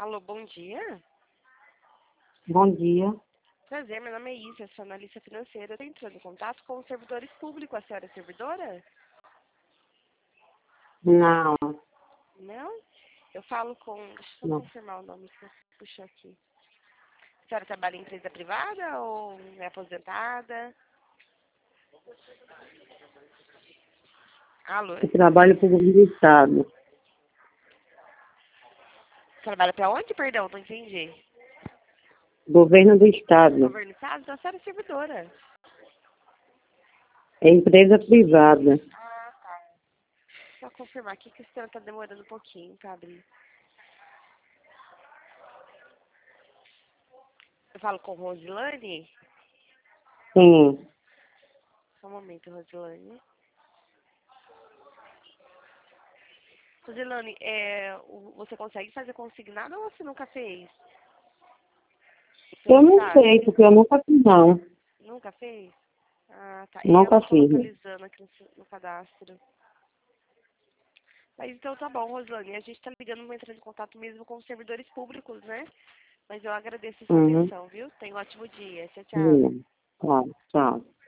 Alô, bom dia. Bom dia. Prazer, meu nome é Isa, sou analista financeira. Estou entrando em contato com os servidores públicos. A senhora é servidora? Não, Não? Eu falo com... Deixa eu só não. confirmar o nome que eu puxou aqui. A senhora trabalha em empresa privada ou é aposentada? Alô? Eu trabalho para o governo do Estado. Trabalha para onde, perdão? Não entendi. Governo do Estado. Governo do Estado? Então a senhora é servidora. É empresa privada. Ah, tá. Só confirmar aqui que o sistema está demorando um pouquinho para abrir. Eu falo com Rosilane? Sim. Só um momento, Rosilane. Rosilane, você consegue fazer consignado ou você nunca fez? Você Eu não não sabe? sei, porque eu nunca fiz, não. Nunca fez? Ah, tá. Eu Nunca não tô fiz. localizando aqui no cadastro. Mas então tá bom, Rosilane. A gente tá ligando, vou entrar em contato mesmo com os servidores públicos, né? Mas eu agradeço a sua Uhum. atenção, viu? Tenha um ótimo dia. Tchau, tchau. Tá, tchau.